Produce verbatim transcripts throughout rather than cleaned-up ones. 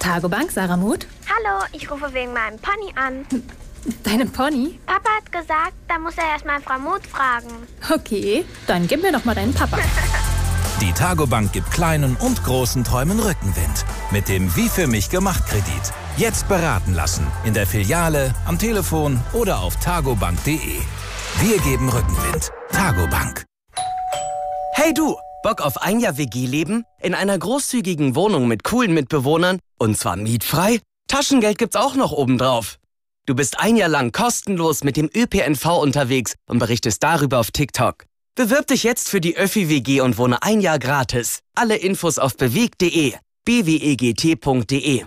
Tagobank, Sarah Muth. Hallo, ich rufe wegen meinem Pony an. Deinem Pony? Papa hat gesagt, da muss er erst mal Frau Muth fragen. Okay, dann gib mir doch mal deinen Papa. Die Tagobank gibt kleinen und großen Träumen Rückenwind. Mit dem Wie für mich gemacht Kredit. Jetzt beraten lassen. In der Filiale, am Telefon oder auf tagobank punkt de. Wir geben Rückenwind. Tagobank. Hey du, Bock auf ein Jahr W G-Leben? In einer großzügigen Wohnung mit coolen Mitbewohnern? Und zwar mietfrei? Taschengeld gibt's auch noch obendrauf. Du bist ein Jahr lang kostenlos mit dem Ö P N V unterwegs und berichtest darüber auf TikTok. Bewirb dich jetzt für die Öffi-W G und wohne ein Jahr gratis. Alle Infos auf bewegt punkt de. b w e g t punkt de.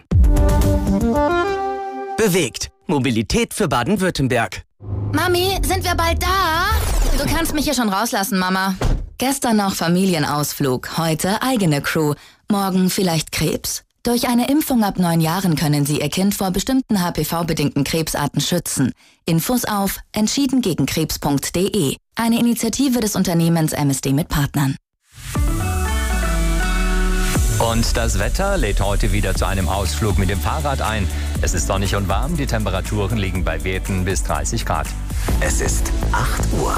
Bewegt. Mobilität für Baden-Württemberg. Mami, sind wir bald da? Du kannst mich hier schon rauslassen, Mama. Gestern noch Familienausflug, heute eigene Crew. Morgen vielleicht Krebs? Durch eine Impfung ab neun Jahren können Sie Ihr Kind vor bestimmten H P V-bedingten Krebsarten schützen. Infos auf entschieden gegen krebs punkt de. Eine Initiative des Unternehmens M S D mit Partnern. Und das Wetter lädt heute wieder zu einem Ausflug mit dem Fahrrad ein. Es ist sonnig und warm, die Temperaturen liegen bei Werten bis dreißig Grad. Es ist acht Uhr.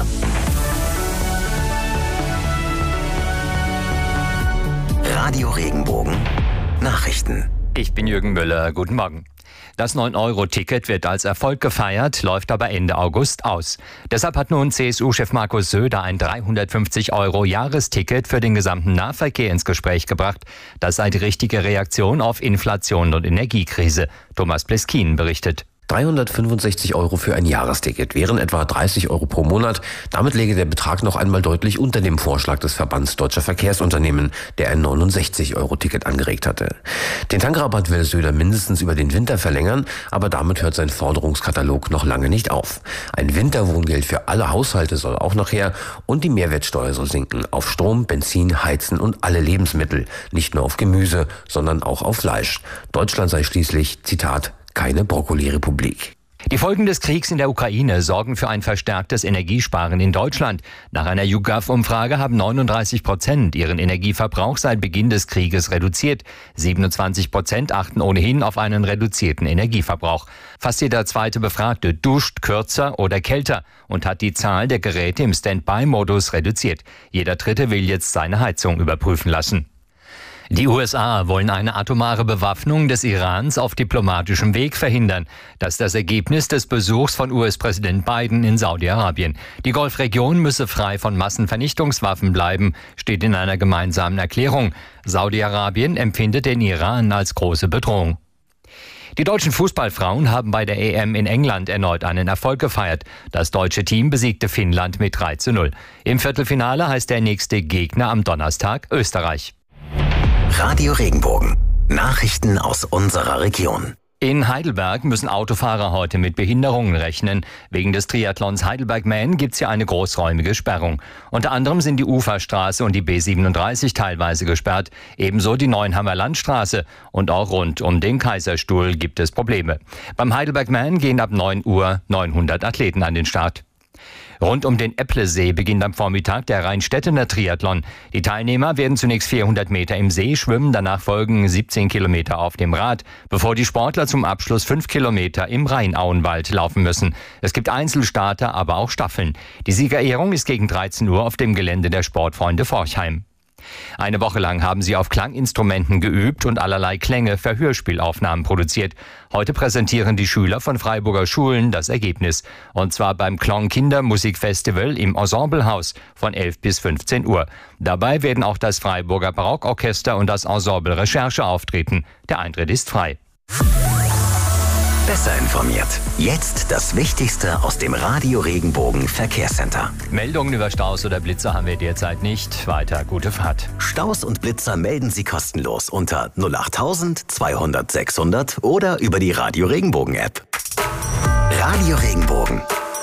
Radio Regenbogen Nachrichten. Ich bin Jürgen Müller, guten Morgen. Das neun Euro Ticket wird als Erfolg gefeiert, läuft aber Ende August aus. Deshalb hat nun C S U-Chef Markus Söder ein dreihundertfünfzig Euro Jahresticket für den gesamten Nahverkehr ins Gespräch gebracht. Das sei die richtige Reaktion auf Inflation und Energiekrise. Thomas Pleskin berichtet. dreihundertfünfundsechzig Euro für ein Jahresticket wären etwa dreißig Euro pro Monat. Damit läge der Betrag noch einmal deutlich unter dem Vorschlag des Verbands Deutscher Verkehrsunternehmen, der ein neunundsechzig Euro Ticket angeregt hatte. Den Tankrabatt will Söder mindestens über den Winter verlängern, aber damit hört sein Forderungskatalog noch lange nicht auf. Ein Winterwohngeld für alle Haushalte soll auch noch her und die Mehrwertsteuer soll sinken auf Strom, Benzin, Heizen und alle Lebensmittel, nicht nur auf Gemüse, sondern auch auf Fleisch. Deutschland sei schließlich, Zitat, keine Brokkoli-Republik. Die Folgen des Kriegs in der Ukraine sorgen für ein verstärktes Energiesparen in Deutschland. Nach einer YouGov-Umfrage haben neununddreißig Prozent ihren Energieverbrauch seit Beginn des Krieges reduziert. siebenundzwanzig Prozent achten ohnehin auf einen reduzierten Energieverbrauch. Fast jeder zweite Befragte duscht kürzer oder kälter und hat die Zahl der Geräte im Standby-Modus reduziert. Jeder Dritte will jetzt seine Heizung überprüfen lassen. Die U S A wollen eine atomare Bewaffnung des Irans auf diplomatischem Weg verhindern. Das ist das Ergebnis des Besuchs von U S-Präsident Biden in Saudi-Arabien. Die Golfregion müsse frei von Massenvernichtungswaffen bleiben, steht in einer gemeinsamen Erklärung. Saudi-Arabien empfindet den Iran als große Bedrohung. Die deutschen Fußballfrauen haben bei der E M in England erneut einen Erfolg gefeiert. Das deutsche Team besiegte Finnland mit drei zu null. Im Viertelfinale heißt der nächste Gegner am Donnerstag Österreich. Radio Regenbogen. Nachrichten aus unserer Region. In Heidelberg müssen Autofahrer heute mit Behinderungen rechnen. Wegen des Triathlons Heidelberg-Man gibt es hier eine großräumige Sperrung. Unter anderem sind die Uferstraße und die B siebenunddreißig teilweise gesperrt. Ebenso die Neuenhammer Landstraße. Und auch rund um den Kaiserstuhl gibt es Probleme. Beim Heidelberg-Man gehen ab neun Uhr neunhundert Athleten an den Start. Rund um den Epplesee beginnt am Vormittag der Rheinstädtener Triathlon. Die Teilnehmer werden zunächst vierhundert Meter im See schwimmen, danach folgen siebzehn Kilometer auf dem Rad, bevor die Sportler zum Abschluss fünf Kilometer im Rheinauenwald laufen müssen. Es gibt Einzelstarter, aber auch Staffeln. Die Siegerehrung ist gegen dreizehn Uhr auf dem Gelände der Sportfreunde Forchheim. Eine Woche lang haben sie auf Klanginstrumenten geübt und allerlei Klänge für Hörspielaufnahmen produziert. Heute präsentieren die Schüler von Freiburger Schulen das Ergebnis. Und zwar beim Klong Kindermusikfestival im Ensemblehaus von elf bis fünfzehn Uhr. Dabei werden auch das Freiburger Barockorchester und das Ensemble Recherche auftreten. Der Eintritt ist frei. Besser informiert. Jetzt das Wichtigste aus dem Radio Regenbogen Verkehrscenter. Meldungen über Staus oder Blitzer haben wir derzeit nicht. Weiter gute Fahrt. Staus und Blitzer melden Sie kostenlos unter null achttausend zweihundert sechshundert oder über die Radio Regenbogen App. Radio Regenbogen.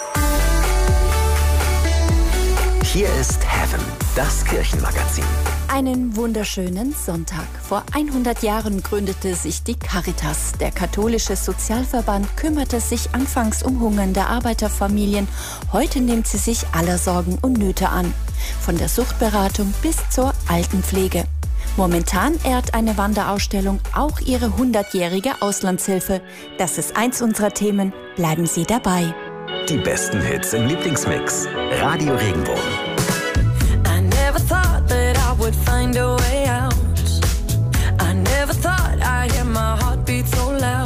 Hier ist Heaven, das Kirchenmagazin. Einen wunderschönen Sonntag. Vor hundert Jahren gründete sich die Caritas. Der katholische Sozialverband kümmerte sich anfangs um hungernde Arbeiterfamilien. Heute nimmt sie sich aller Sorgen und Nöte an. Von der Suchtberatung bis zur Altenpflege. Momentan ehrt eine Wanderausstellung auch ihre hundertjährige Auslandshilfe. Das ist eins unserer Themen. Bleiben Sie dabei. Die besten Hits im Lieblingsmix. Radio Regenbogen. I never thought that I would find a way out. I never thought I'd hear my heartbeat so loud.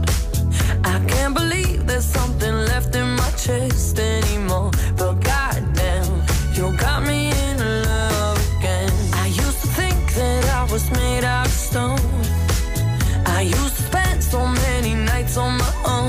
I can't believe there's something left in my chest anymore. But goddamn, you got me in love again. I used to think that I was made out of stone. I used to spend so many nights on my own.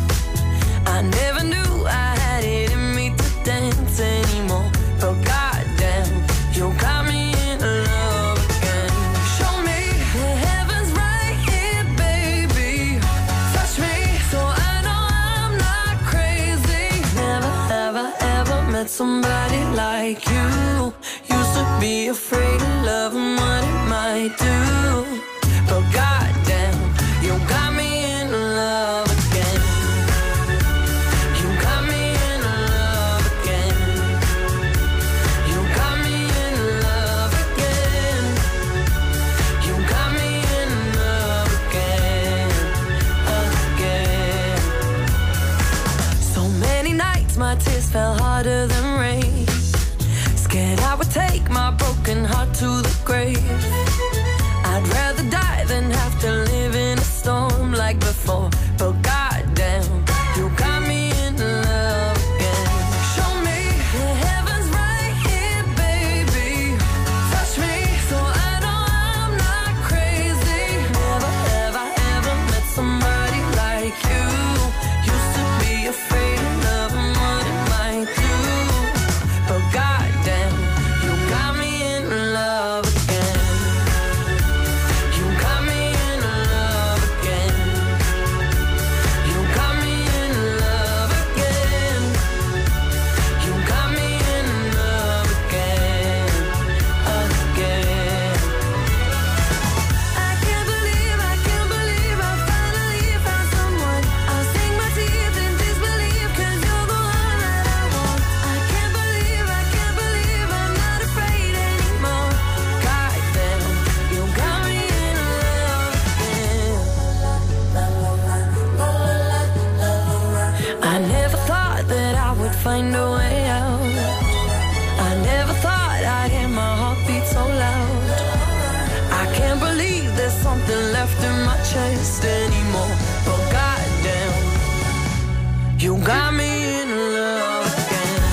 I never knew I had it in me to dance anymore. But goddamn, you got me in love again. Show me the heavens right here, baby. Touch me so I know I'm not crazy. Never, ever, ever met somebody like you. Used to be afraid of love and what it might do. But goddamn, you got me in love again. You got me in love again. You got me in love again. You got me in love again, again. So many nights my tears fell harder than rain. Scared I would take my broken heart to the grave. I'd rather die than have to live in a storm like before. But goddamn, you got me in love again. Show me the heavens right here, baby. Touch me so I know I'm not crazy. Never, ever, ever met somebody like you. Used to be afraid of love and what it might do. But goddamn, you got me in love again. You got me in love again. You got me in love again. You got me in love again, again. I can't believe, I can't believe I finally found someone. I'll sink my teeth in disbelief 'cause you're the one that I want. I can't believe, I can't believe I'm not afraid anymore. Goddamn, you got me in love again. I never thought that I would find a way out. I never thought I'd hear my heartbeat so loud. I can't believe there's something left in my chest anymore. But goddamn, you got me in love again.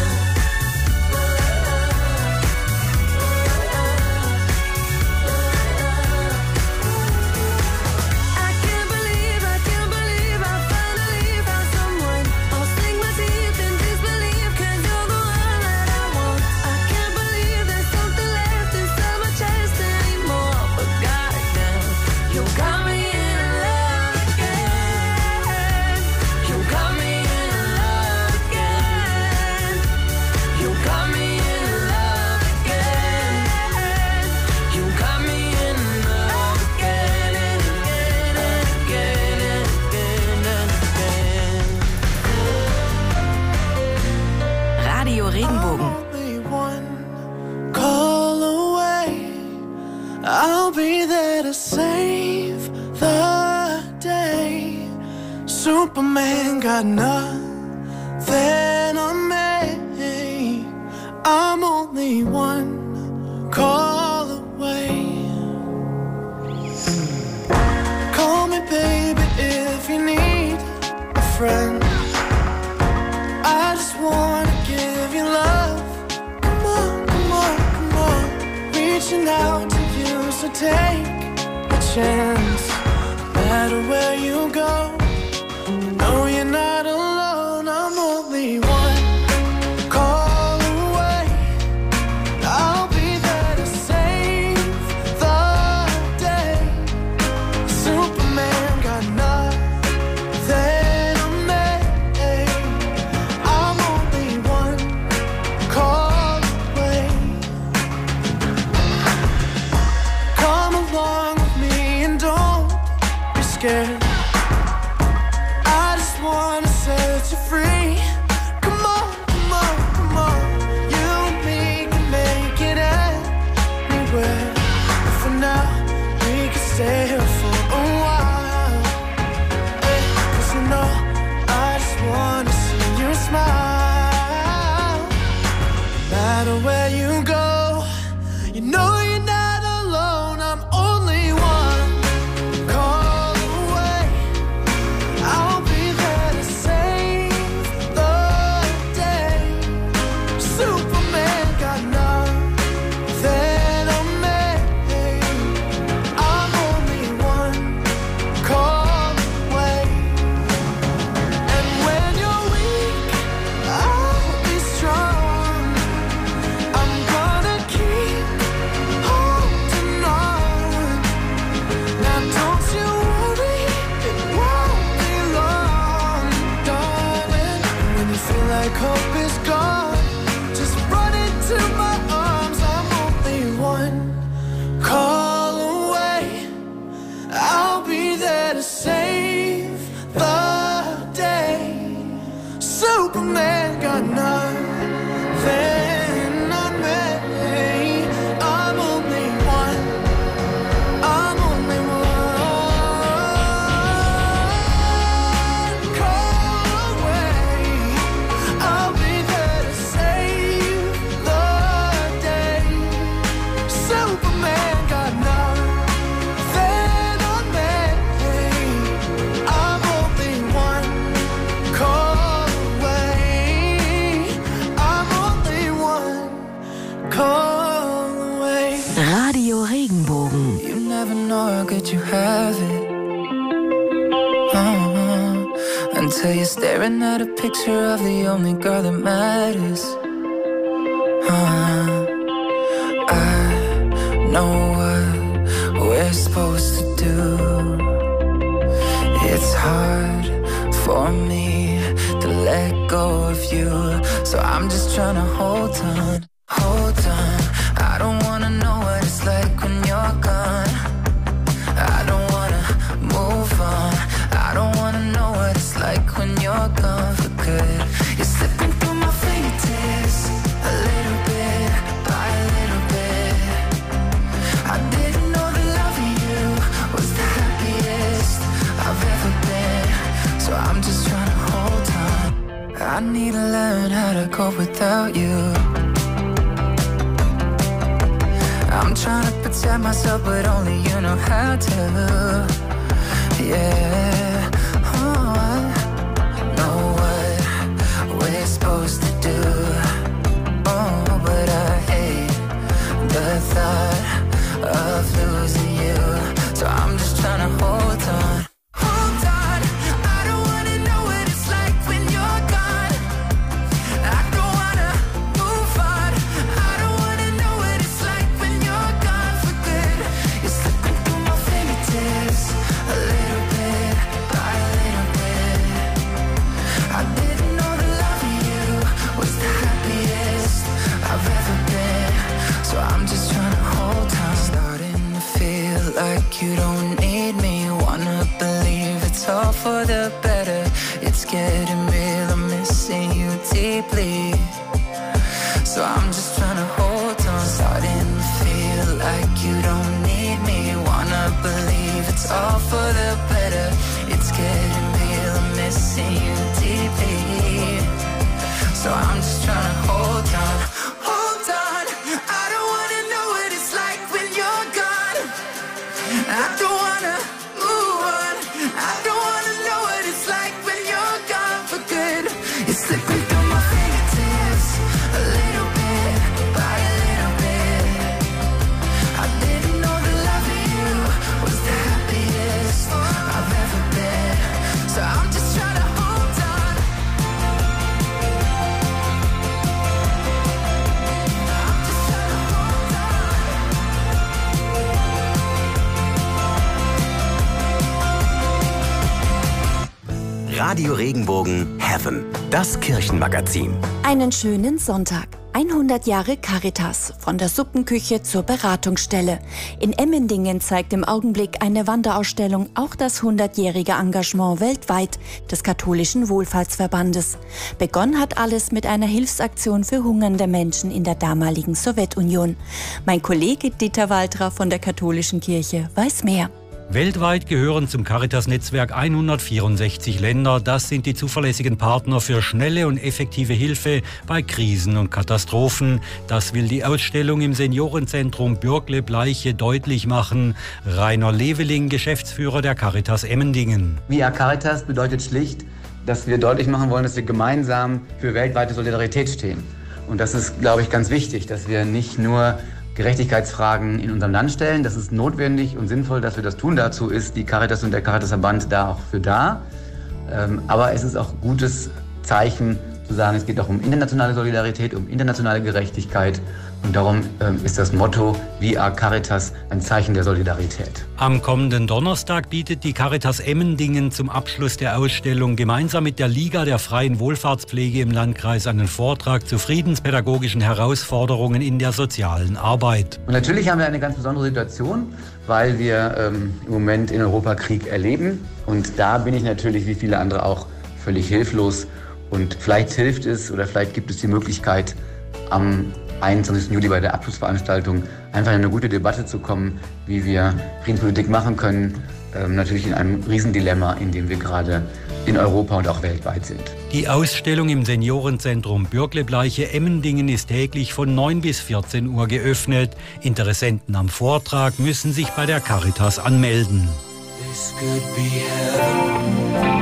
I can't believe, I can't believe I finally found someone. I'll sink my teeth in disbelief 'cause you're the one that I want. I can't believe there's something left inside my chest anymore. But goddamn, you got me in love again. You got me in love again. You got me in love again. You got me in love again and again and again and again and again. Radio Regenbogen. Only one call away. I'll be there to save the day. Superman got nothing on me. I'm only one call away. Call me, baby, if you need a friend. I just wanna give you love. Come on, come on, come on. Reaching out to you, so take a chance. No matter where you go, no, you're not alone. I'm only one call away. I'll be there to save the day. Superman got nothing on me. I'm only one call away. Come along with me and don't be scared. I just wanna set you free. Come on, come on, come on. You and me can make it anywhere. For now to save the day. Superman got nothing on me. I'm only one. I'm only one call away. I'll be there to save the day. Superman got nothing on me. I'm only one call away. I'm only one call away. Radio Regenbogen. You never know how good you have it. Uh-huh. Until you're staring at a picture of the only girl that matters. Uh-huh. I know what we're supposed to do. It's hard for me to let go of you, so I'm just trying to hold on, hold on. I don't wanna know what it's like when you're gone. I don't wanna move on. I don't wanna know what it's like when you're gone for good. You're slipping through my fingertips, a little bit by a little bit. I didn't know that loving you was the happiest I've ever been, so I'm just trying to hold on. I need to learn how to cope without you. I'm trying to protect myself, but only you know how to. Yeah, oh, I know what we're supposed to do. Oh, but I hate the thought of losing you, so I'm just trying to hold on. Hold on, I don't wanna know what it's like when you're gone. I don't wanna move on. I don't wanna know what it's like when you're gone for good. You're slipping through my fingertips, a little bit by a little bit. I didn't know that loving you was the happiest I've ever been, so I'm just trying to hold on. Starting to feel like you don't need me. Wanna believe it's all for the better. It's getting real, I'm missing you deeply, so I'm just trying to hold on. Starting to feel like you don't need me. Wanna believe it's all for the better. It's getting real, I'm missing you deeply, so I'm just trying to hold on. Hold on, I don't wanna know what it's like when you're gone. I don't wanna move on. I don't wanna know what it's like when you're gone for good. You're slipping through my fingertips, a little bit by a little bit. I didn't know that loving you was the happiest I've ever been, so I'm just trying to hold on. I'm just trying to hold on. Radio Regenbogen Heaven, das Kirchenmagazin. Einen schönen Sonntag. hundert Jahre Caritas, von der Suppenküche zur Beratungsstelle. In Emmendingen zeigt im Augenblick eine Wanderausstellung auch das hundertjährige Engagement weltweit des katholischen Wohlfahrtsverbandes. Begonnen hat alles mit einer Hilfsaktion für hungernde Menschen in der damaligen Sowjetunion. Mein Kollege Dieter Waltra von der katholischen Kirche weiß mehr. Weltweit gehören zum Caritas-Netzwerk hundertvierundsechzig Länder. Das sind die zuverlässigen Partner für schnelle und effektive Hilfe bei Krisen und Katastrophen. Das will die Ausstellung im Seniorenzentrum Bürgle-Bleiche deutlich machen. Rainer Leveling, Geschäftsführer der Caritas Emmendingen. We Are Caritas bedeutet schlicht, dass wir deutlich machen wollen, dass wir gemeinsam für weltweite Solidarität stehen. Und das ist, glaube ich, ganz wichtig, dass wir nicht nur Gerechtigkeitsfragen in unserem Land stellen. Das ist notwendig und sinnvoll, dass wir das tun. Dazu ist die Caritas und der Caritasverband da auch für da. Aber es ist auch ein gutes Zeichen zu sagen, es geht auch um internationale Solidarität, um internationale Gerechtigkeit. Und darum ähm, ist das Motto Via Caritas ein Zeichen der Solidarität. Am kommenden Donnerstag bietet die Caritas Emmendingen zum Abschluss der Ausstellung gemeinsam mit der Liga der freien Wohlfahrtspflege im Landkreis einen Vortrag zu friedenspädagogischen Herausforderungen in der sozialen Arbeit. Und natürlich haben wir eine ganz besondere Situation, weil wir ähm, im Moment in Europa Krieg erleben. Und da bin ich natürlich wie viele andere auch völlig hilflos. Und vielleicht hilft es oder vielleicht gibt es die Möglichkeit, am einundzwanzigsten Juli bei der Abschlussveranstaltung einfach in eine gute Debatte zu kommen, wie wir Friedenspolitik machen können. Ähm, natürlich in einem Riesendilemma, in dem wir gerade in Europa und auch weltweit sind. Die Ausstellung im Seniorenzentrum Bürglebleiche Emmendingen ist täglich von neun bis vierzehn Uhr geöffnet. Interessenten am Vortrag müssen sich bei der Caritas anmelden. This could be heaven.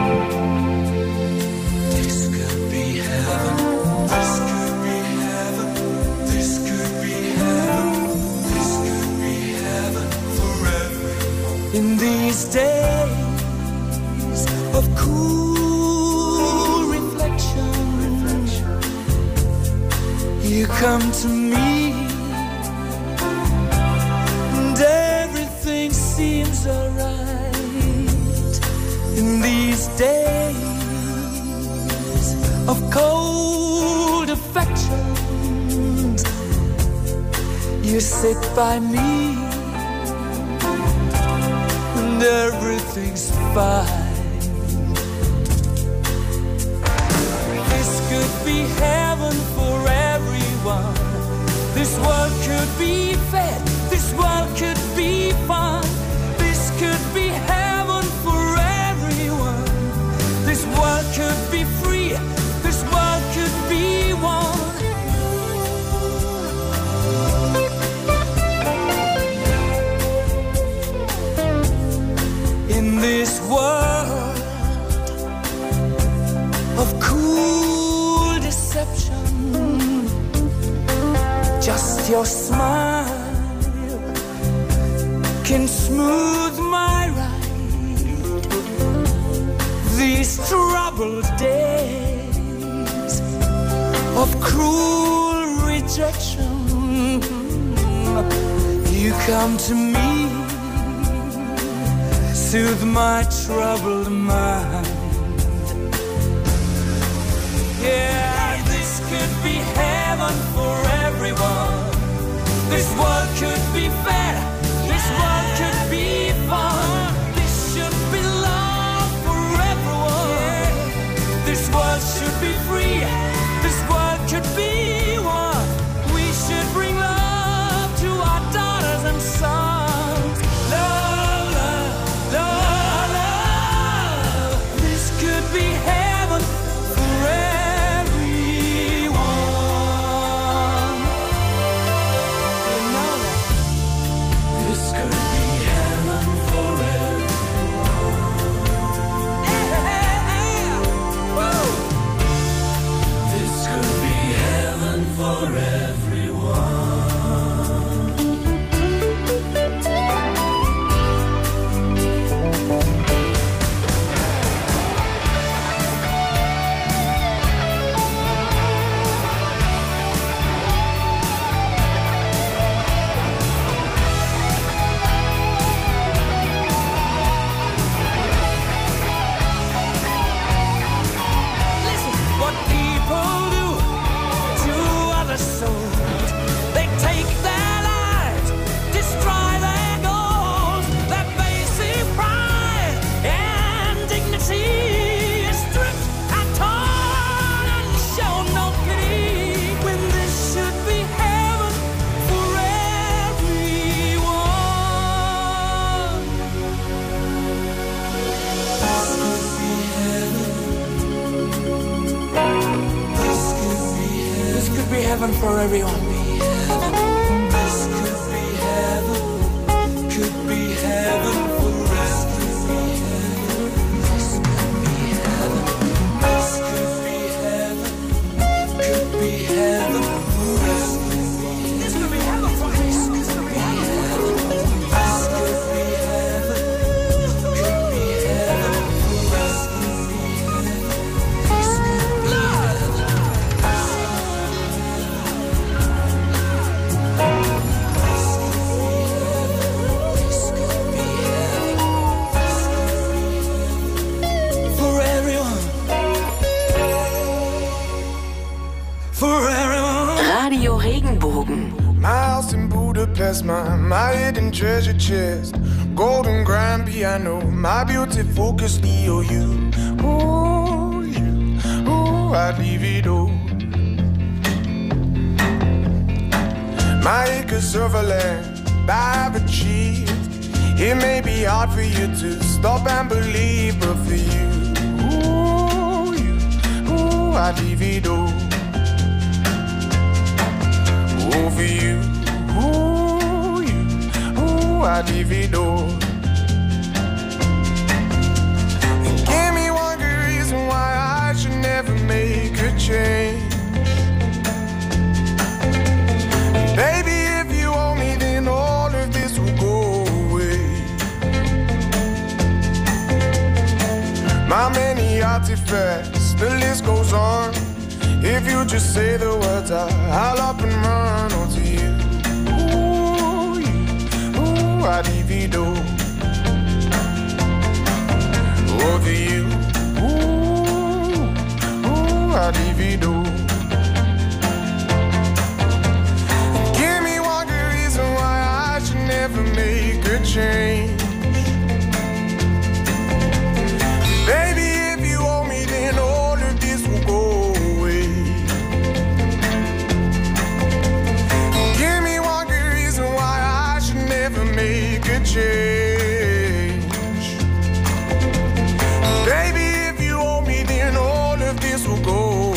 In these days of cool reflection, reflection, you come to me, and everything seems alright. In these days of cold affection, you sit by me, and everything's fine. This could be heaven for everyone. This world could be fair. This world could be fun. This could be heaven for everyone. This world could be free. This world could be one. In this world of cool deception, just your smile can smooth my ride. These troubled days of cruel rejection, you come to me, soothe my troubled mind. Yeah, this could be heaven for everyone. This world could be fair. This world could be fun. This should be love for everyone. This world should be free. This world could be one. We should bring love to our daughters and sons. Love, love, love, love. This could be heaven for everyone. You know that. This could be heaven for everyone. Yeah, woo. This could be heaven for everyone. Listen, what people do to other souls, they take their lives, destroy their goals, their basic pride and dignity is stripped and torn and show no pity, when this should be heaven for everyone. This could be heaven. This could be heaven. This could be heaven for everyone. This could be heaven. Could be heaven for us. This could be heaven. This could be heaven. Could be heaven for us. This could be heaven for us. This could be heaven. This could be heaven. Could be heaven for us. This could be heaven. Regenbogen. My house in Budapest, my, my hidden treasure chest. Golden grand piano, my beauty focus, E O U. Ooh, you, ooh, I'd leave it all. My acres of land I've achieved. It may be hard for you to stop and believe, but for you, ooh, you, ooh, I'd leave it all. Ooh, for you, ooh, you, ooh, I'd leave it all. And give me one good reason why I should never make a change. Baby, if you owe me, then all of this will go away. My many artifacts, the list goes on. If you just say the words, I, I'll up and run onto you. Ooh, you, ooh, I'd leave it all. Over you, ooh, ooh, I'd leave it all. Never make a change. Baby, if you owe me, then all of this will go away. Give me one good reason why I should never make a change. Baby, if you owe me, then all of this will go away.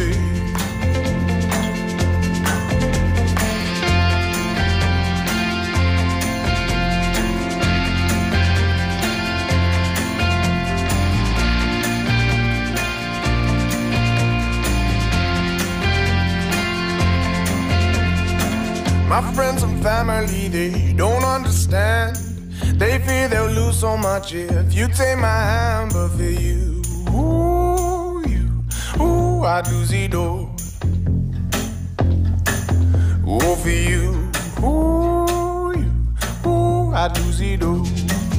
My friends and family, they don't understand. They fear they'll lose so much if you take my hand. But for you, ooh, you, ooh, I'd lose it all. Ooh, for you, ooh, you, ooh, I'd lose it all.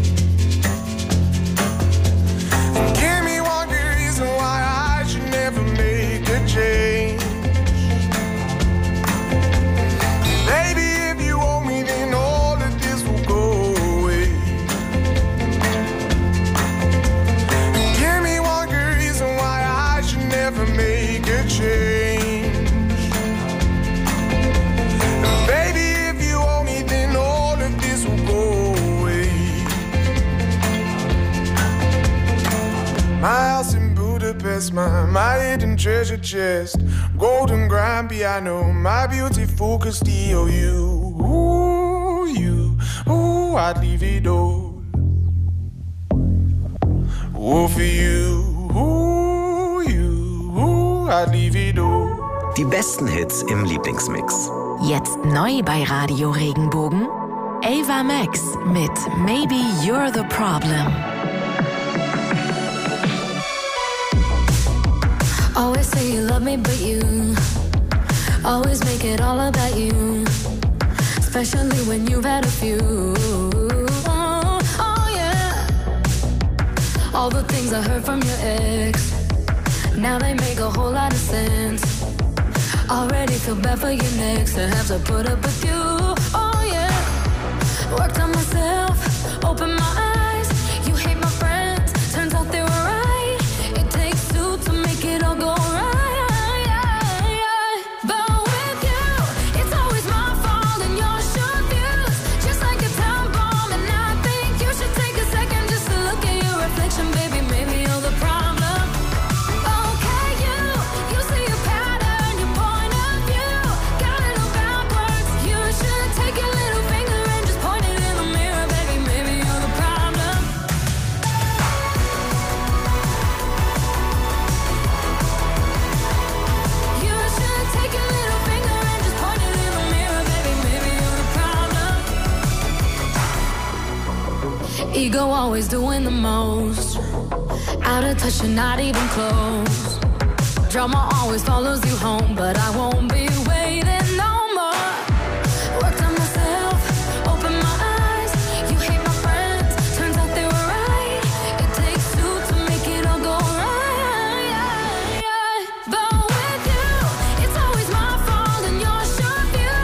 Give me one good reason why I should never make a change. Baby, if you owe me, then all of this will go away. Give me one good reason why I should never make a change. Baby, if you owe me, then all of this will go away. My house in Budapest, my, my hidden treasure chest. Golden grand piano, my beauty focus, E O U. Ooh, you, ooh, I'd leave it all. Ooh, for you, ooh, you, ooh, I'd leave it all. Die besten Hits im Lieblingsmix. Jetzt neu bei Radio Regenbogen. Ava Max mit Maybe You're the Problem. Always say you love me, but you always make it all about you. Especially when you've had a few. Oh, oh yeah. All the things I heard from your ex, now they make a whole lot of sense. Already feel bad for you next to have to put up with you. Oh yeah. Worked on myself, opened my eyes. You hate my friends, turns out they were right. It takes two to make it all go right. But with you, it's always my fault and your short views, just like a time bomb. And I think you should take a second just to look at your reflection, baby. Maybe you're the problem. Okay, you, you see a pattern, your point of view got it all backwards. You should take your little finger and just point it in the mirror, baby. Maybe you're the problem. You should take your little finger and just point it in the mirror, baby. Maybe you're the problem. Ego always doing the most, out of touch and not even close. Drama always follows you home, but I won't be waiting no more. Worked on myself, opened my eyes. You hate my friends, turns out they were right. It takes two to make it all go right. But with you, it's always my fault and your short view,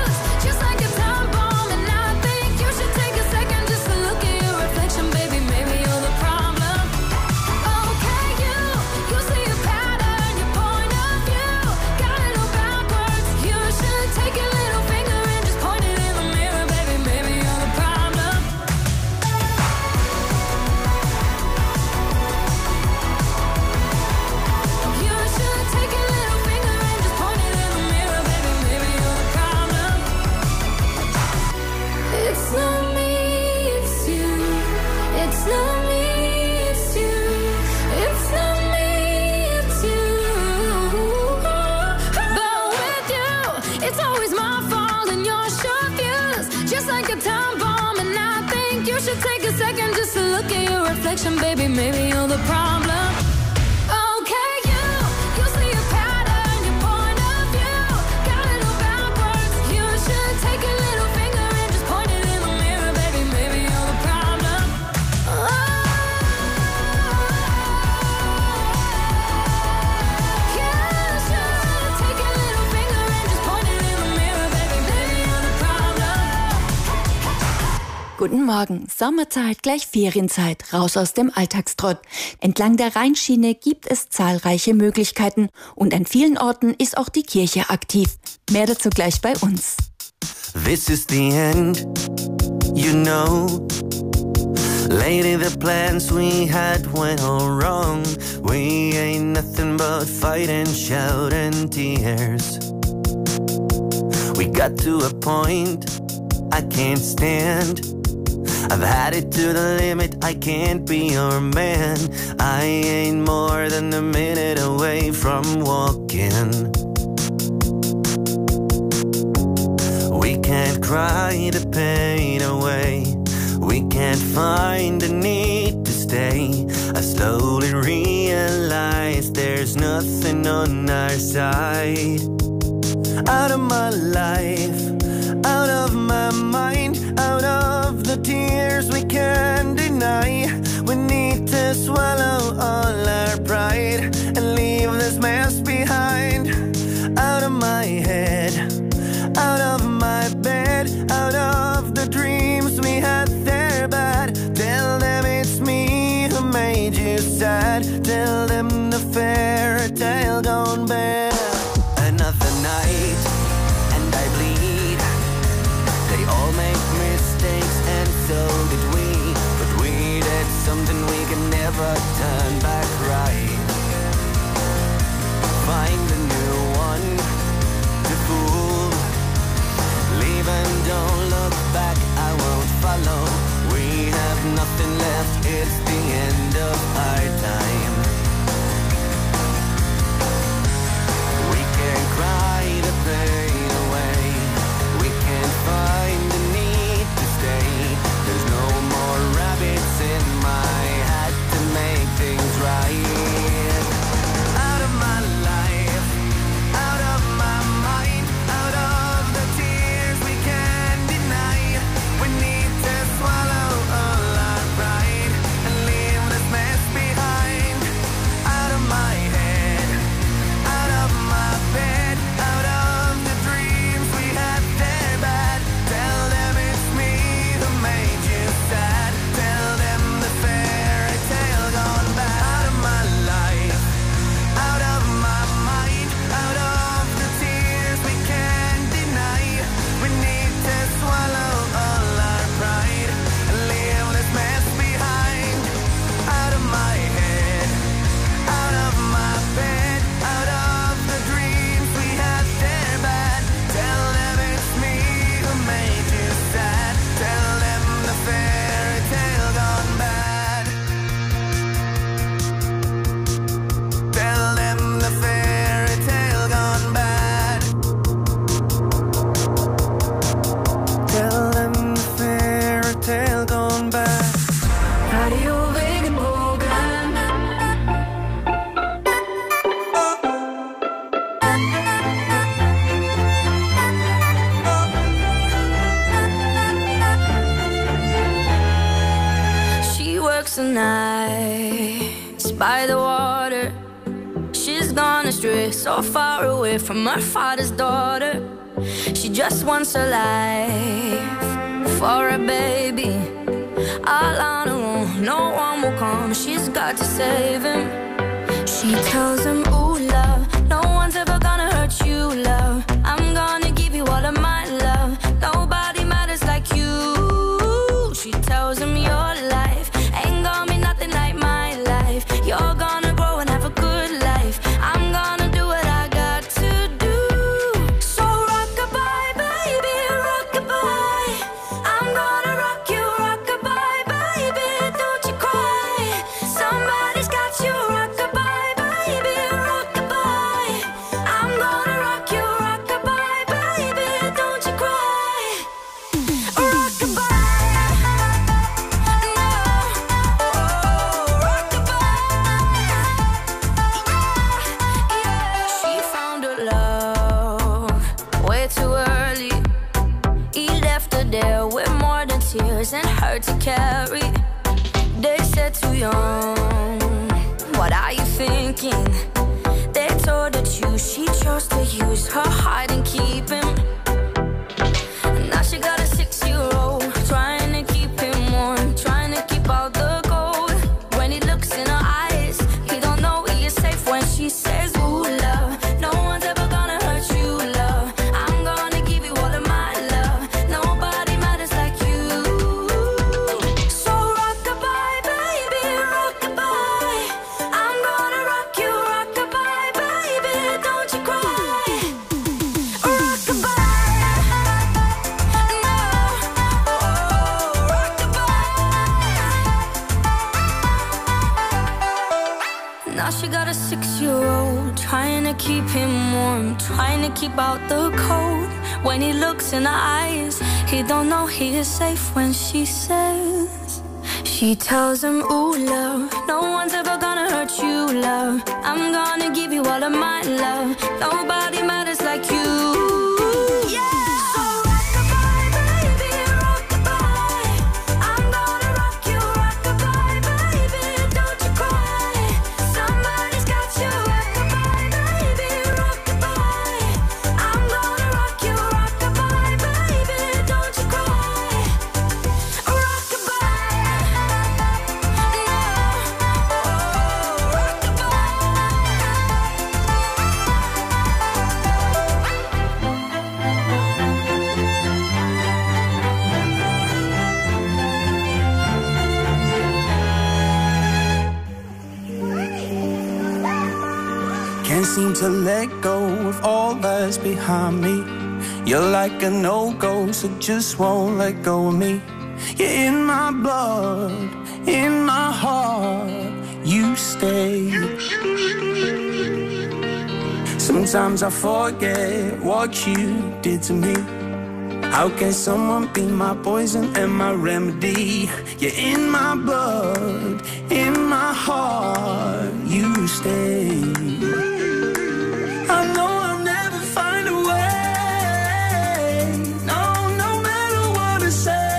attention, baby, maybe you're the problem. Okay, you, you see a pattern, your point of view, got it all backwards. You should take a little finger and just point it in the mirror, baby, maybe you're the problem. Oh. Guten Morgen, Sommerzeit gleich Ferienzeit, raus aus dem Alltagstrott. Entlang der Rheinschiene gibt es zahlreiche Möglichkeiten und an vielen Orten ist auch die Kirche aktiv. Mehr dazu gleich bei uns. This is the end, you know. Lady, the plans we had went all wrong. We ain't nothing but fight and shout and tears. We got to a point I can't stand. I've had it to the limit, I can't be your man. I ain't more than a minute away from walking. We can't cry the pain away. We can't find the need to stay. I slowly realize there's nothing on our side. Out of my life, out of my mind, out of the tears we can't deny. We need to swallow all our pride and leave this mess behind. Out of my head, out of my bed, out of the dreams we had there bad. Tell them it's me who made you sad. Tell them the fairy tale gone bad. Another night and I bleed. They all make mistakes and so did we. But we did something we can never turn back right. Find a new one to fool. Leave and don't look back, I won't follow. We have nothing left, it's the end of our time. We can't cry the pain away. We can't find the need to stay. There's no more rabbits in my hat to make things right. Out of my life, out of my mind, out of the tears we can't deny. We need to swallow all our pride and leave this mess behind. Out of my head, out of my bed, out of the dreams we had there bad. Tell them it's me who made you sad. Tell them the fairy tale gone bad. Out of my life, out of my mind, out of the tears we can't deny. We need to swallow all our pride and leave this mess behind. Out of my head, out of my bed, out of the dreams we had there bad. Tell them it's me who made you sad. Tell them the fairy tale gone bad. Tell them the fairy tale gone bad. Tell them the fairy tale gone bad. Radio Regenbogen. She works the nights by the water. She's gone astray, so far away from her father's daughter. She just wants a life for a baby. All on her own, no one will come. She's got to save him. She tells him, ooh, love, no one's ever gonna hurt you, love. I'm gonna give you all of my love. Nobody matters like you. She tells him your life ain't gonna be nothing like my life. You're gonna grow and have a good life. I'm gonna do what I got to do. So rock-a-bye, baby, rock-a-bye. I'm gonna rock you, rock-a-bye, baby, don't you cry. Somebody's got you, rock-a-bye, baby, rock-a-bye. hard to carry. They said too young. What are you thinking? They told her to. She chose to use her heart and keep him. And now she got a six-year-old trying to keep him warm, trying to keep all the gold. When he looks in her eyes, he don't know he is safe when she says, ooh, love, no one's ever gonna hurt you, love. I'm gonna give you all of my love. Nobody matters like you. So rock-a-bye, baby, rock-a-bye. I'm gonna rock you, rock-a-bye, baby, don't you cry. Rock-a-bye, no, oh, rock-a-bye. Now she got a six-year-old trying to keep him warm, trying to keep out the cold. When he looks in her eyes, he don't know he is safe when she says. She tells him, ooh, love, no one's ever gonna hurt you, love. I'm gonna give you all of my love. Nobody matters like you. Yeah. So rock-a-bye, baby, rock-a-bye. I'm gonna rock you, rock-a-bye, baby, don't you cry. Somebody's got you, rock-a-bye, baby, rock-a-bye. I'm gonna rock you, rock-a-bye, baby, don't you cry. Rock-a-bye, Can't seem to let go of all that's behind me. You're like a no-go, so just won't let go of me. You're in my blood, in my heart, you stay. Sometimes I forget what you did to me. How can someone be my poison and my remedy? You're in my blood, in my heart, you stay. I know I'll never find a way. No, no matter what I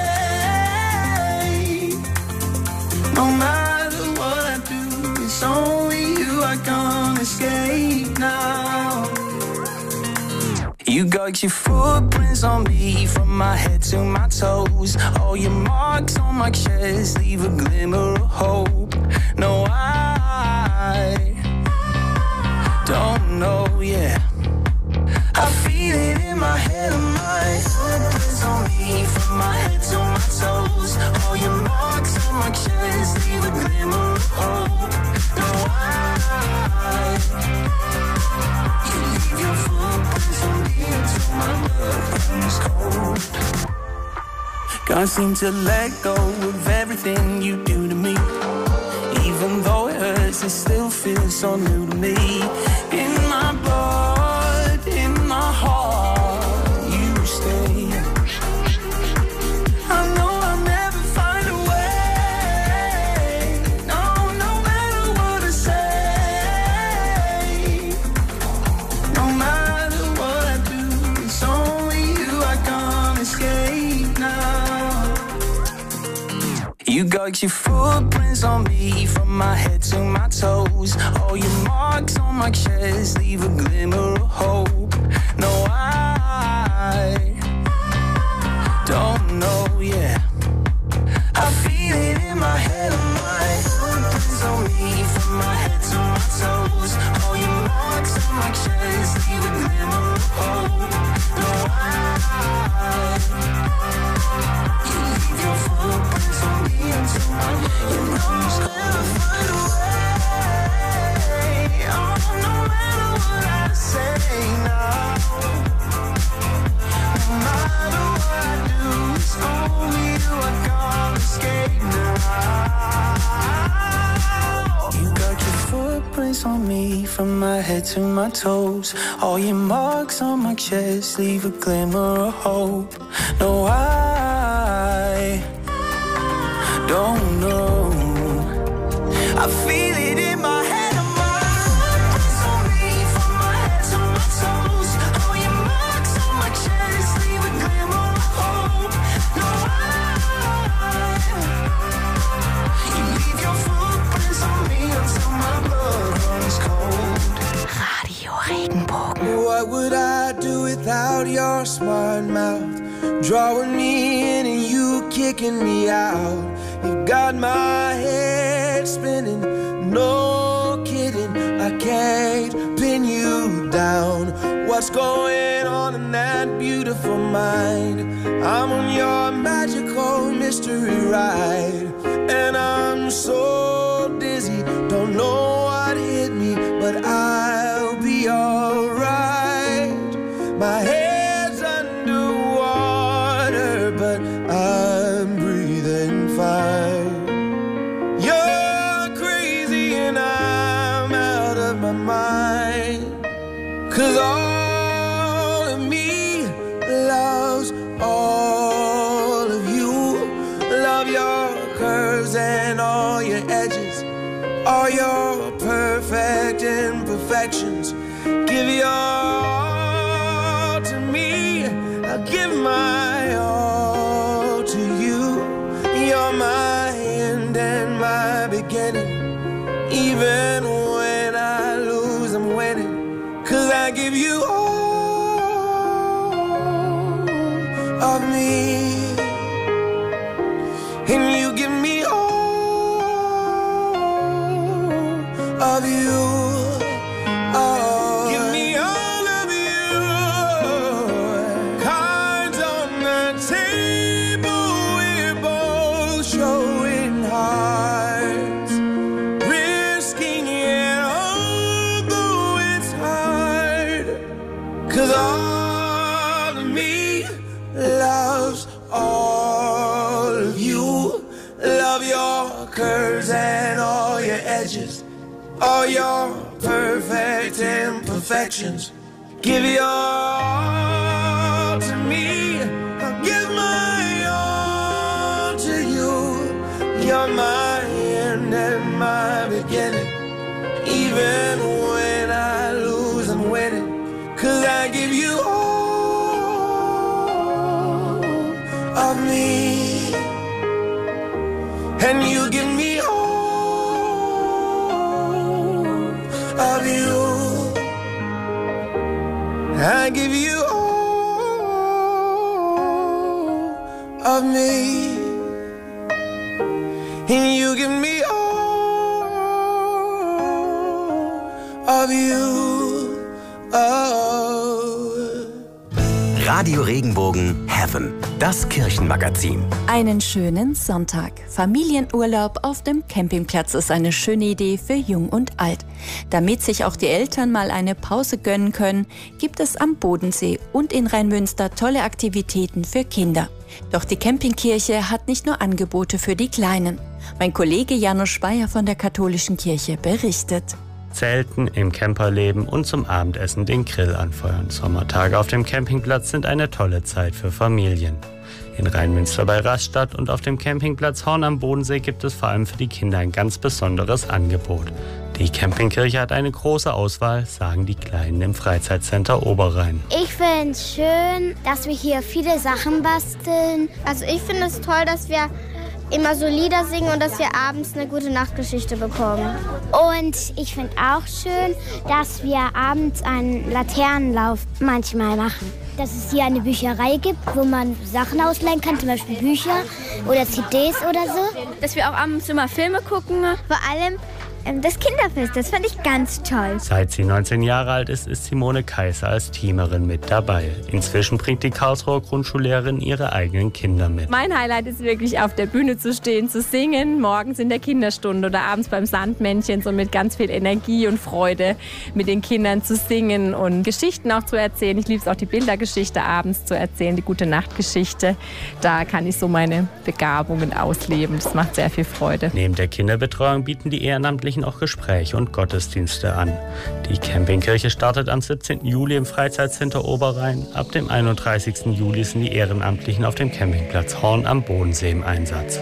say. No matter what I do, it's only you I can't escape now. You got your footprints on me from my head to my toes. All your marks on my chest leave a glimmer of hope. No, I don't know, yeah. I feel it in my head and my footprints on me from my head to my toes. All your marks on my chest leave a glimmer of hope. No, I you leave your footprints on me until my blood runs cold. Can't seem to let go of everything you do to me. Even though it hurts, it still feels so new to me. In my blood, in my heart, you stay. I know I'll never find a way. No, no matter what I say. No matter what I do, it's only you I can't escape now. You got your footprints on me from my head to my toes. All your marks on my chest leave a glimmer of hope. No, I don't know, yeah. I feel it in my head and my footprints on me from my head to my toes. All your marks on my chest leave a glimmer of hope. No, I you leave your footprints on me until my blood runs cold. Never find a way. Oh, no matter what I say now. No matter what I do, it's only you I can't escape now. You got your footprints on me from my head to my toes. All your marks on my chest leave a glimmer of hope. No, I don't know. I feel it in my head and my footprints on me from my head to my toes. All your marks on my chest leave a glimmer of hope. No, I your smart mouth, drawing me in and you kicking me out. You got my head spinning, no kidding, I can't pin you down. What's going on in that beautiful mind? I'm on your magical mystery ride, and I'm so dizzy, don't know what hit me, but I'll be alright. My head's underwater, but I'm breathing fine. You're crazy and I'm out of my mind, 'cause all of me loves all of you. Love your curves and all your edges, all your perfect imperfections. Give your all to me, I'll give my all to you. You're my end and my beginning. Even when I lose, I'm winning, 'cause I give you all of me, and you give me all of you. Oh, give me all of you. Cards on the table, we're both showing hearts, risking it although it's hard, 'cause all of me loves all of you. Love your curves and all your edges, all your perfect imperfections. Give your all to me, I'll give my all to you. You're my end and my beginning. Even when I lose, I'm winning, 'cause I give you all of me, and you give me all of you. I give you all of me, and you give me all of you. Oh. Radio Regenbogen Heaven, das Kirchenmagazin. Einen schönen Sonntag. Familienurlaub auf dem Campingplatz ist eine schöne Idee für Jung und Alt. Damit sich auch die Eltern mal eine Pause gönnen können, gibt es am Bodensee und in Rheinmünster tolle Aktivitäten für Kinder. Doch die Campingkirche hat nicht nur Angebote für die Kleinen. Mein Kollege Janusz Speyer von der Katholischen Kirche berichtet. Zelten, im Camper leben und zum Abendessen den Grill anfeuern. Sommertage auf dem Campingplatz sind eine tolle Zeit für Familien. In Rheinmünster bei Rastatt und auf dem Campingplatz Horn am Bodensee gibt es vor allem für die Kinder ein ganz besonderes Angebot. Die Campingkirche hat eine große Auswahl, sagen die Kleinen im Freizeitcenter Oberrhein. Ich finde es schön, dass wir hier viele Sachen basteln. Also ich finde es toll, dass wir immer so Lieder singen und dass wir abends eine gute Nachtgeschichte bekommen. Und ich finde auch schön, dass wir abends einen Laternenlauf manchmal machen. Dass es hier eine Bücherei gibt, wo man Sachen ausleihen kann, zum Beispiel Bücher oder C Ds oder so. Dass wir auch abends immer Filme gucken. Vor allem das Kinderfest, das fand ich ganz toll. Seit sie neunzehn Jahre alt ist, ist Simone Kaiser als Teamerin mit dabei. Inzwischen bringt die Karlsruher Grundschullehrerin ihre eigenen Kinder mit. Mein Highlight ist wirklich, auf der Bühne zu stehen, zu singen, morgens in der Kinderstunde oder abends beim Sandmännchen, so mit ganz viel Energie und Freude mit den Kindern zu singen und Geschichten auch zu erzählen. Ich liebe es auch, die Bildergeschichte abends zu erzählen, die Gute-Nacht-Geschichte. Da kann ich so meine Begabungen ausleben. Das macht sehr viel Freude. Neben der Kinderbetreuung bieten die Ehrenamtlichen auch Gespräche und Gottesdienste an. Die Campingkirche startet am siebzehnten Juli im Freizeitcenter Oberrhein. Ab dem einunddreißigsten Juli sind die Ehrenamtlichen auf dem Campingplatz Horn am Bodensee im Einsatz.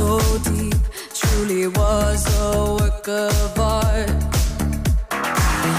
Was a work of art.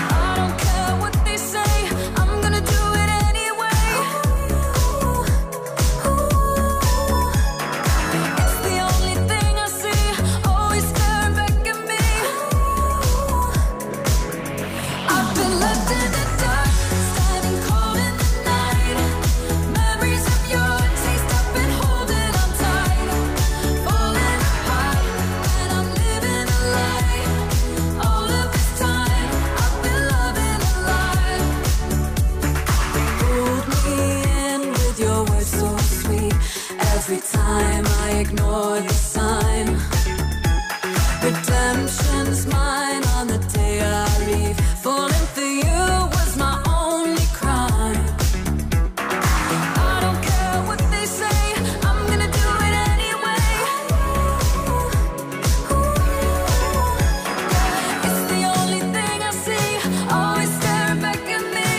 I ignore the sign. Redemption's mine on the day I leave. Falling for you was my only crime. I don't care what they say, I'm gonna do it anyway. It's the only thing I see, always staring back at me.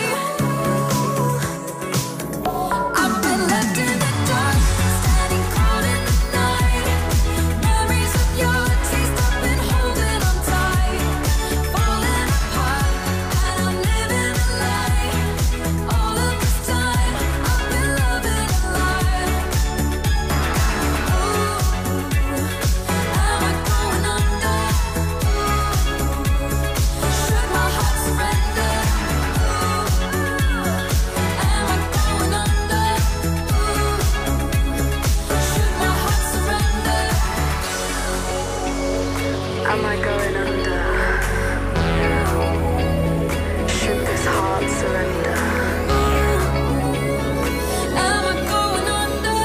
I've been left in the dark, standing cold in the night. Memories of your taste, I've been holding on tight. Falling apart, and I'm living a lie. All of this time, I've been loving a lie. Am I going under? Should my heart surrender? Am I going under? Should my heart surrender? Am I going under? Should this heart surrender? Am I going under?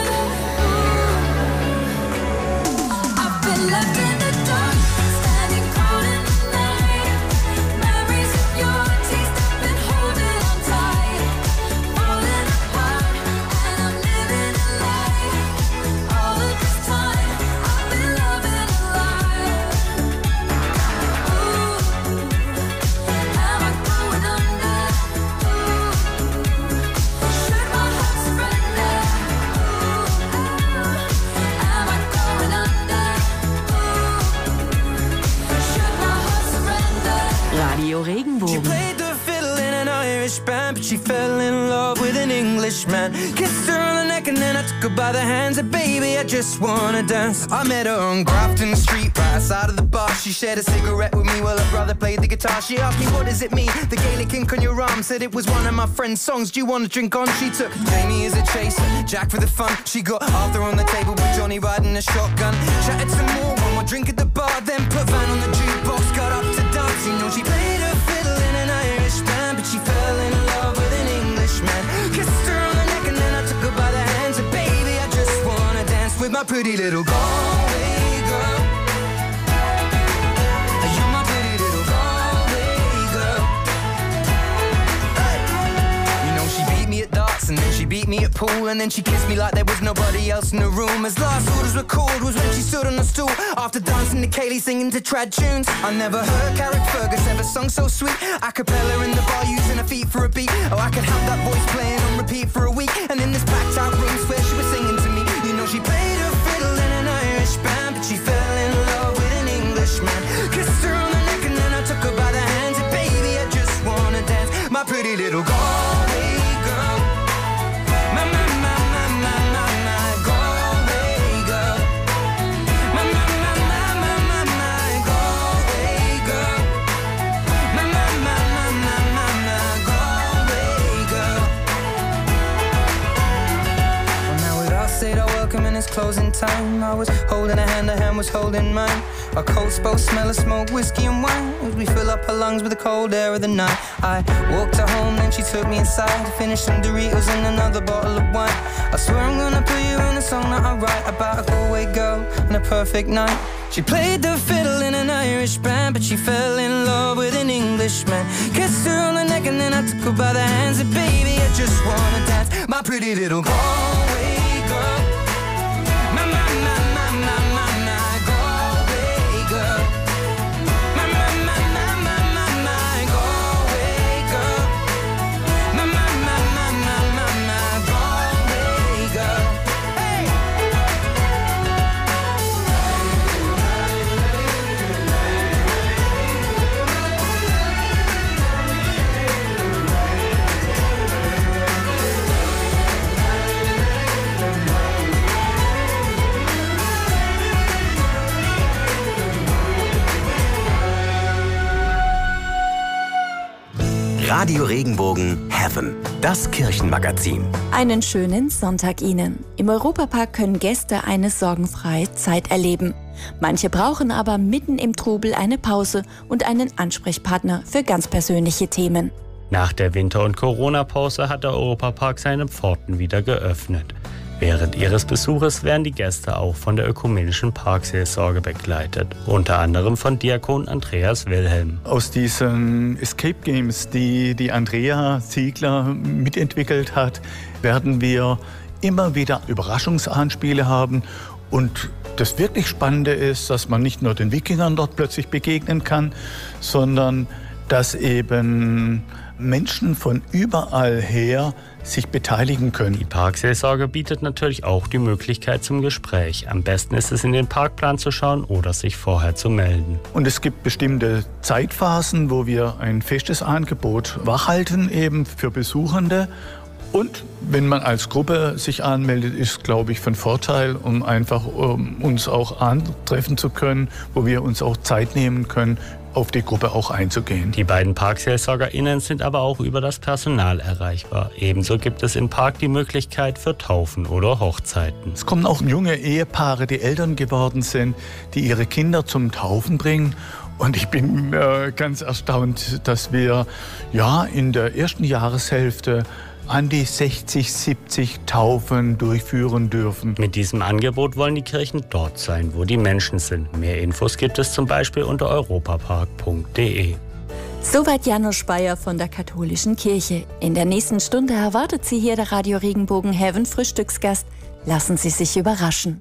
I've been left in the dark, standing cold in the night. Memories of your taste, I've been holding on tight. Falling apart, and I'm living a lie. All of this time, I've been loving a lie. Am I going under? Should my heart surrender? Am I going under? Should my heart surrender? Radio She Regenbogen. played the fiddle in an Irish band, but she fell in love with an Englishman. Kissed her on the neck and then I took her by the hands. And baby, I just wanna dance. I met her on Grafton Street, right outside of the bar. She shared a cigarette with me while her brother played the guitar. She asked me, what does it mean? The Gaelic ink on your arm. Said it was one of my friend's songs. Do you want to drink on? She took Jamie as a chaser, Jack for the fun. She got Arthur on the table with Johnny riding a shotgun. Chatted some more, one more drink at the bar. Then put Van on the jukebox, got up to dance. You know she played her fiddle in an Irish band, but she fell in love with an Englishman. Kissed her on the neck and then I took her by the hands. And baby, I just wanna dance with my pretty little Galway girl. You're my pretty little Galway girl. Hey. You know she beat me at darts and then she beat me at pool, and then she kissed me like there was nobody else in the room. As last orders were called was when she stood on the stool after dancing to Kaylee singing to trad tunes. I never heard Carrick Fergus ever sung so sweet. A cappella in the bar using her feet for a beat. Oh, I could have that voice playing on repeat for a week. And in this packed out room where she was singing to me. You know she played her fiddle in an Irish band, but she fell in love with an Englishman. Kissed her on the neck and then I took her by the hands. And baby, I just wanna dance, my pretty little Galway girl. My, my, my, my, my, my, my Galway girl. My, my, my, my, my, my, my Galway girl. My, my, my, my, my, my, my Galway girl. Well, now we'd all said our welcome and it's closing time. I was holding a hand, her hand was holding mine. Our coats both smell of smoke, whiskey and wine, as we fill up her lungs with the cold air of the night. I walked her home, then she took me inside to finish some Doritos and another bottle of wine. I swear I'm gonna put you in a song that I write about a Galway girl and a perfect night. She played the fiddle in an Irish band, but she fell in love with an Englishman. Kissed her on the neck and then I took her by the hands. And baby, I just wanna dance, my pretty little Galway girl. My, my, my, my, my, my, my Galway girl. My, my, my, my, my, my, my Galway girl. My, my, my, my, my, my, my Galway girl. Hey! Radio Regenbogen Heaven, das Kirchenmagazin. Einen schönen Sonntag Ihnen. Im Europapark können Gäste eine sorgenfreie Zeit erleben. Manche brauchen aber mitten im Trubel eine Pause und einen Ansprechpartner für ganz persönliche Themen. Nach der Winter- und Corona-Pause hat der Europapark seine Pforten wieder geöffnet. Während ihres Besuches werden die Gäste auch von der ökumenischen Parkseelsorge begleitet, unter anderem von Diakon Andreas Wilhelm. Aus diesen Escape Games, die die Andrea Ziegler mitentwickelt hat, werden wir immer wieder Überraschungsanspiele haben. Und das wirklich Spannende ist, dass man nicht nur den Wikingern dort plötzlich begegnen kann, sondern dass eben Menschen von überall her sich beteiligen können. Die Parkseelsorge bietet natürlich auch die Möglichkeit zum Gespräch. Am besten ist es, in den Parkplan zu schauen oder sich vorher zu melden. Und es gibt bestimmte Zeitphasen, wo wir ein festes Angebot wachhalten, eben für Besuchende. Und wenn man als Gruppe sich anmeldet, ist, glaube ich, von Vorteil, um einfach um uns auch antreffen zu können, wo wir uns auch Zeit nehmen können, auf die Gruppe auch einzugehen. Die beiden ParkseelsorgerInnen sind aber auch über das Personal erreichbar. Ebenso gibt es im Park die Möglichkeit für Taufen oder Hochzeiten. Es kommen auch junge Ehepaare, die Eltern geworden sind, die ihre Kinder zum Taufen bringen. Und ich bin äh, ganz erstaunt, dass wir ja in der ersten Jahreshälfte an die sechzig, siebzig Taufen durchführen dürfen. Mit diesem Angebot wollen die Kirchen dort sein, wo die Menschen sind. Mehr Infos gibt es zum Beispiel unter europapark punkt de. Soweit Janusz Speyer von der Katholischen Kirche. In der nächsten Stunde erwartet Sie hier der Radio Regenbogen Heaven Frühstücksgast. Lassen Sie sich überraschen.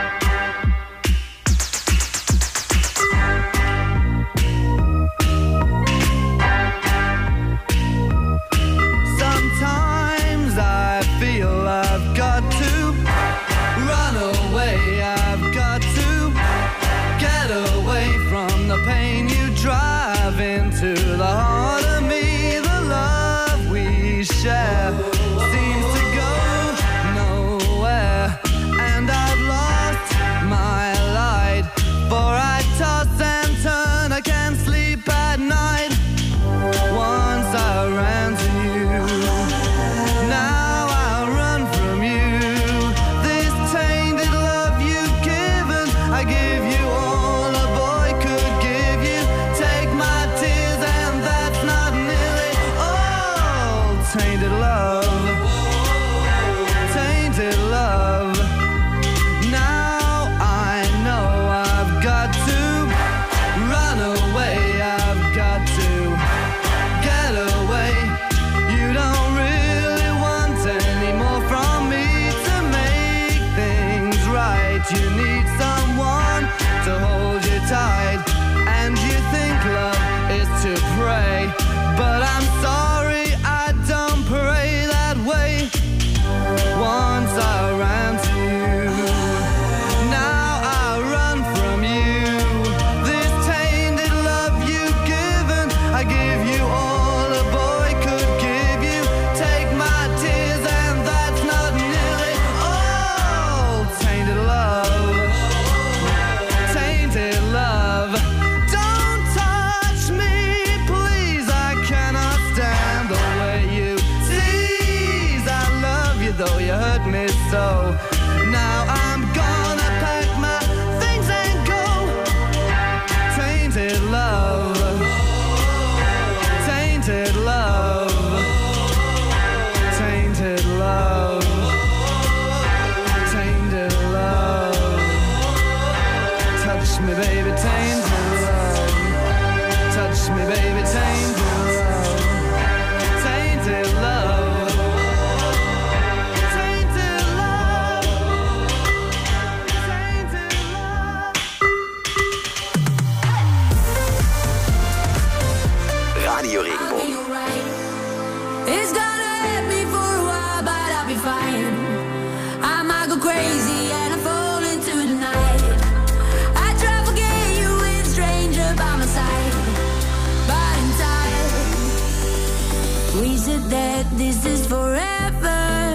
This is forever.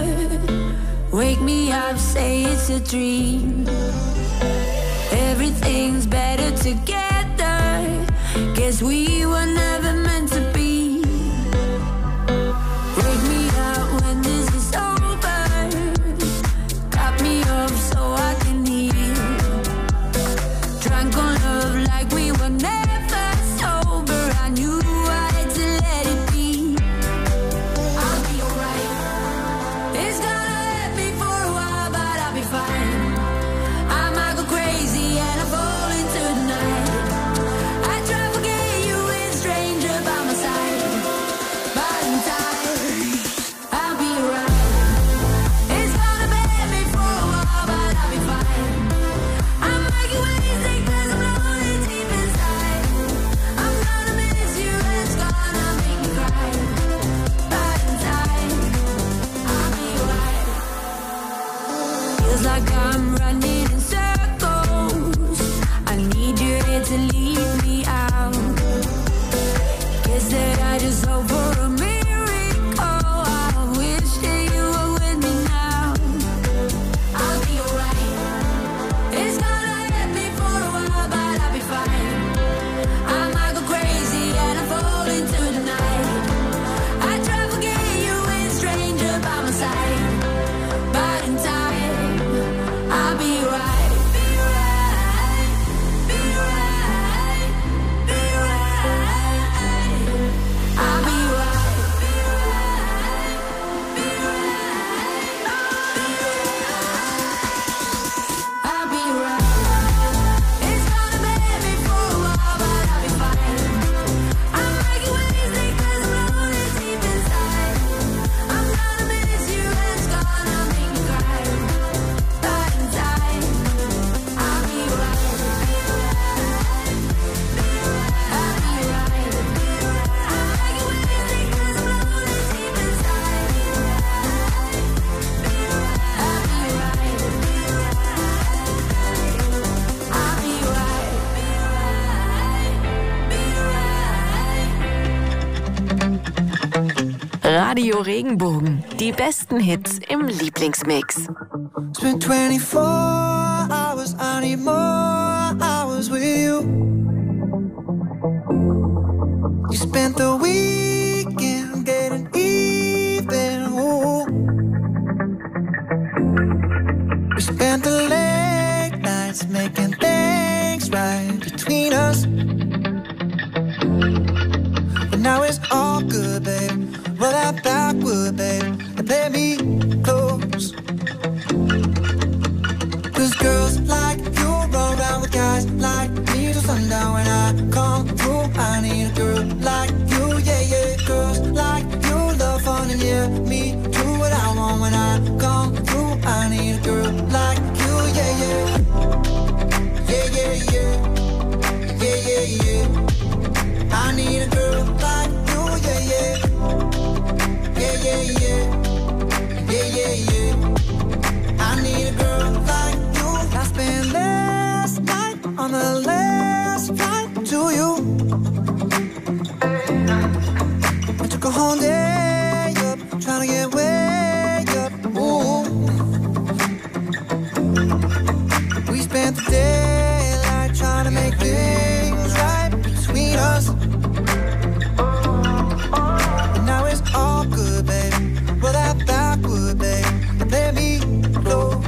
Wake me up, say it's a dream. Everything's better together. Guess we were never meant to be. Wake me up when this is over. Cut me up so I can heal. Drunk on love like we were never sober. I knew I had to let it be. I'll be alright. It's gonna hurt me for a while, but Radio Regenbogen. Die besten Hits im Lieblingsmix. It's been twenty-four hours, I need more hours with you. You spent the weekend getting even, ooh. We spent the late nights making things right between us. But now it's all good, babe. Roll that backward, babe, and play me close. Cause girls like you roll around with guys like me till sundown. When I come through, I need a girl like you, yeah, yeah. Girls like you love fun and yeah, me do what I want. When I come through, I need a girl like you, yeah, yeah. Yeah, yeah, yeah. Yeah, yeah, yeah. I need a girl like you, yeah, yeah. Yeah, yeah, yeah. Yeah, yeah, yeah. I need a girl like you. I spent last night on the last flight to you. I took a whole day up, trying to get way up. Ooh. We spent the daylight trying to make things right between us. And now it's all good, baby. Roll that backward, babe, and let me close.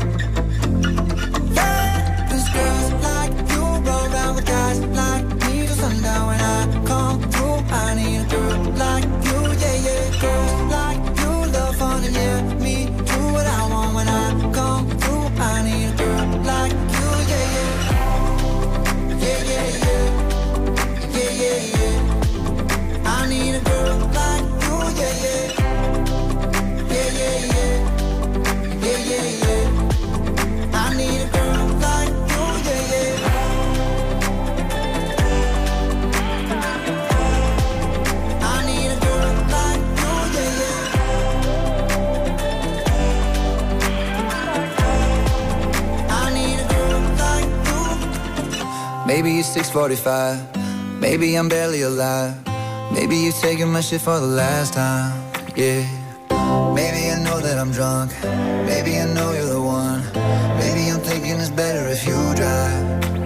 Yeah, 'cause girls like you roll around with guys like me till sundown. When I come through, I need a girl like you, yeah, yeah. Girls like you love fun and yeah, me do what I want. When I come through, I need a girl like you, yeah, yeah. Yeah, yeah, yeah. Yeah, yeah, yeah. I need a girl like you, yeah, yeah. Yeah, yeah, yeah. Yeah, yeah, yeah. I need a girl like you, yeah, yeah. I need a girl like you, yeah, yeah. I need a girl like you. Maybe it's six forty-five. Maybe I'm barely alive. Maybe you're taking my shit for the last time, yeah. Maybe I know that I'm drunk. Maybe I know you're the one. Maybe I'm thinking it's better if you drive.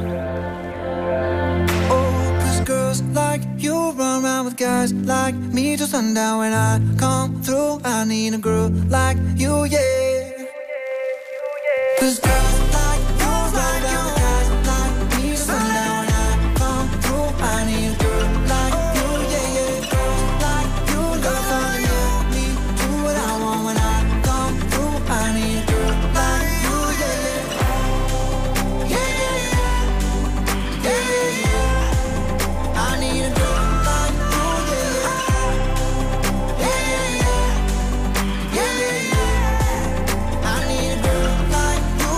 Oh, 'cause girls like you run around with guys like me till sundown. When I come through, I need a girl like you, yeah. 'Cause girls like you run around with guys like me till sundown. When I come through, I need a girl like you, yeah, yeah. Girls like you love fun, yeah. Me do what I want. When I come through, I need a girl like you, yeah, yeah. Yeah, yeah, yeah. Yeah, yeah, yeah. I need a girl like you, yeah, yeah. Yeah, yeah, yeah. Yeah, yeah, yeah. I need a girl like you.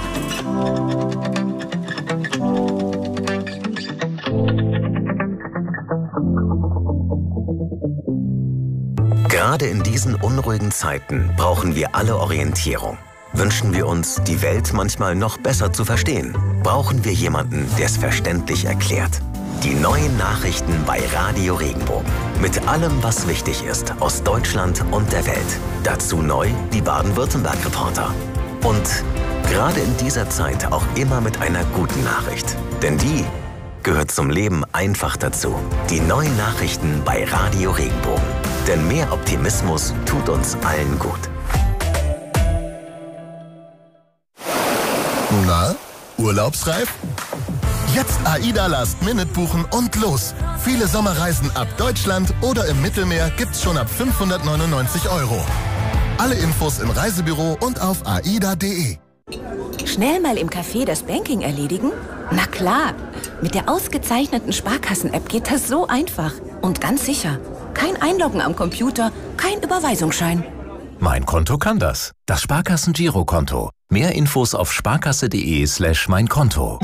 Gerade in diesen unruhigen Zeiten brauchen wir alle Orientierung. Wünschen wir uns, die Welt manchmal noch besser zu verstehen? Brauchen wir jemanden, der es verständlich erklärt? Die neuen Nachrichten bei Radio Regenbogen. Mit allem, was wichtig ist aus Deutschland und der Welt. Dazu neu die Baden-Württemberg-Reporter. Und gerade in dieser Zeit auch immer mit einer guten Nachricht. Denn die gehört zum Leben einfach dazu. Die neuen Nachrichten bei Radio Regenbogen. Denn mehr Optimismus tut uns allen gut. Na, urlaubsreif? Jetzt AIDA Last Minute buchen und los. Viele Sommerreisen ab Deutschland oder im Mittelmeer gibt's schon ab fünfhundertneunundneunzig Euro. Alle Infos im Reisebüro und auf aida punkt de. Schnell mal im Café das Banking erledigen? Na klar, mit der ausgezeichneten Sparkassen-App geht das so einfach und ganz sicher. Kein Einloggen am Computer, kein Überweisungsschein. Mein Konto kann das. Das Sparkassen-Girokonto. Mehr Infos auf sparkasse.de slash mein Konto.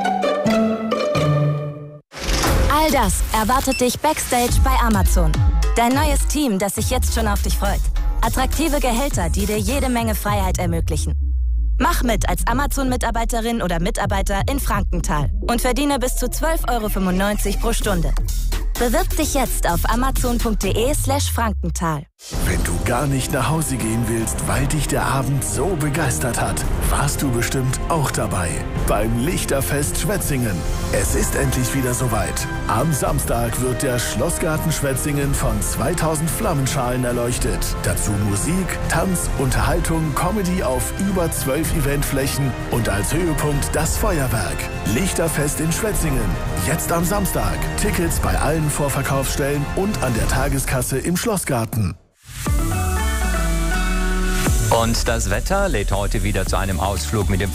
All das erwartet dich backstage bei Amazon. Dein neues Team, das sich jetzt schon auf dich freut. Attraktive Gehälter, die dir jede Menge Freiheit ermöglichen. Mach mit als Amazon-Mitarbeiterin oder Mitarbeiter in Frankenthal und verdiene bis zu zwölf Euro fünfundneunzig pro Stunde. Bewirb dich jetzt auf amazon.de slash Frankenthal. Wenn du gar nicht nach Hause gehen willst, weil dich der Abend so begeistert hat, warst du bestimmt auch dabei beim Lichterfest Schwetzingen. Es ist endlich wieder soweit. Am Samstag wird der Schlossgarten Schwetzingen von zweitausend Flammenschalen erleuchtet. Dazu Musik, Tanz, Unterhaltung, Comedy auf über zwölf Eventflächen und als Höhepunkt das Feuerwerk. Lichterfest in Schwetzingen. Jetzt am Samstag. Tickets bei allen Vorverkaufsstellen und an der Tageskasse im Schlossgarten. Und das Wetter lädt heute wieder zu einem Ausflug mit dem